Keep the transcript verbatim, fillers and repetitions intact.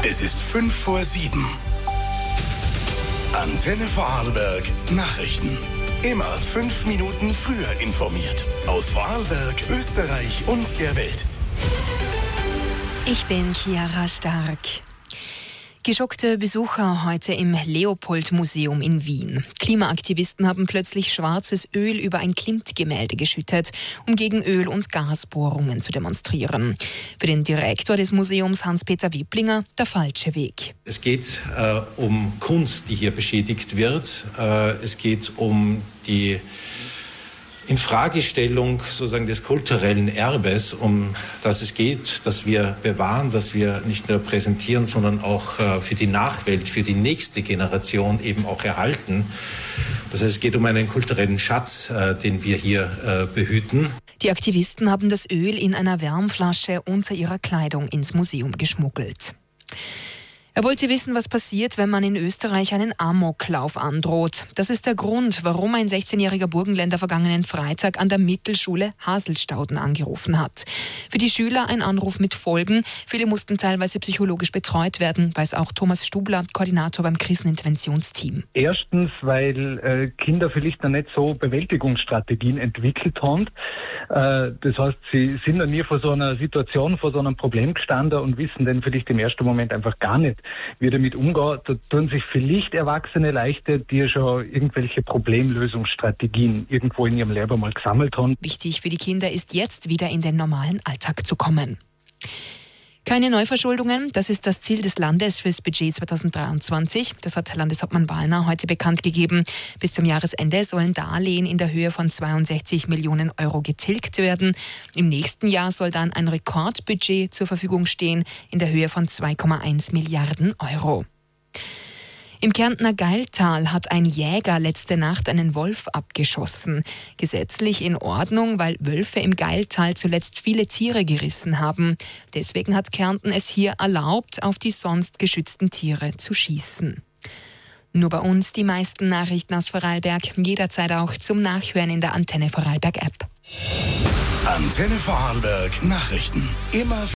Es ist fünf vor sieben. Antenne Vorarlberg Nachrichten. Immer fünf Minuten früher informiert. Aus Vorarlberg, Österreich und der Welt. Ich bin Chiara Stark. Geschockte Besucher heute im Leopold-Museum in Wien. Klimaaktivisten haben plötzlich schwarzes Öl über ein Klimt-Gemälde geschüttet, um gegen Öl- und Gasbohrungen zu demonstrieren. Für den Direktor des Museums, Hans-Peter Wiblinger, der falsche Weg. Es geht äh, um Kunst, die hier beschädigt wird. Äh, es geht um die Infragestellung sozusagen des kulturellen Erbes, um das es geht, dass wir bewahren, dass wir nicht nur präsentieren, sondern auch äh, für die Nachwelt, für die nächste Generation eben auch erhalten. Das heißt, es geht um einen kulturellen Schatz, äh, den wir hier äh, behüten. Die Aktivisten haben das Öl in einer Wärmflasche unter ihrer Kleidung ins Museum geschmuggelt. Er wollte wissen, was passiert, wenn man in Österreich einen Amoklauf androht. Das ist der Grund, warum ein sechzehnjähriger Burgenländer vergangenen Freitag an der Mittelschule Haselstauden angerufen hat. Für die Schüler ein Anruf mit Folgen. Viele mussten teilweise psychologisch betreut werden, weiß auch Thomas Stubler, Koordinator beim Kriseninterventionsteam. Erstens, weil äh, Kinder vielleicht noch nicht so Bewältigungsstrategien entwickelt haben. Äh, das heißt, sie sind noch nie vor so einer Situation, vor so einem Problem gestanden und wissen dann vielleicht im ersten Moment einfach gar nicht, wie damit umgeht. Da tun sich vielleicht Erwachsene leichter, die schon irgendwelche Problemlösungsstrategien irgendwo in ihrem Leben mal gesammelt haben. Wichtig für die Kinder ist jetzt wieder in den normalen Alltag zu kommen. Keine Neuverschuldungen, das ist das Ziel des Landes fürs Budget zweitausenddreiundzwanzig. Das hat Landeshauptmann Wallner heute bekannt gegeben. Bis zum Jahresende sollen Darlehen in der Höhe von zweiundsechzig Millionen Euro getilgt werden. Im nächsten Jahr soll dann ein Rekordbudget zur Verfügung stehen in der Höhe von zwei Komma eins Milliarden Euro. Im Kärntner Gailtal hat ein Jäger letzte Nacht einen Wolf abgeschossen. Gesetzlich in Ordnung, weil Wölfe im Gailtal zuletzt viele Tiere gerissen haben. Deswegen hat Kärnten es hier erlaubt, auf die sonst geschützten Tiere zu schießen. Nur bei uns die meisten Nachrichten aus Vorarlberg, jederzeit auch zum Nachhören in der Antenne Vorarlberg App. Antenne Vorarlberg Nachrichten. Immer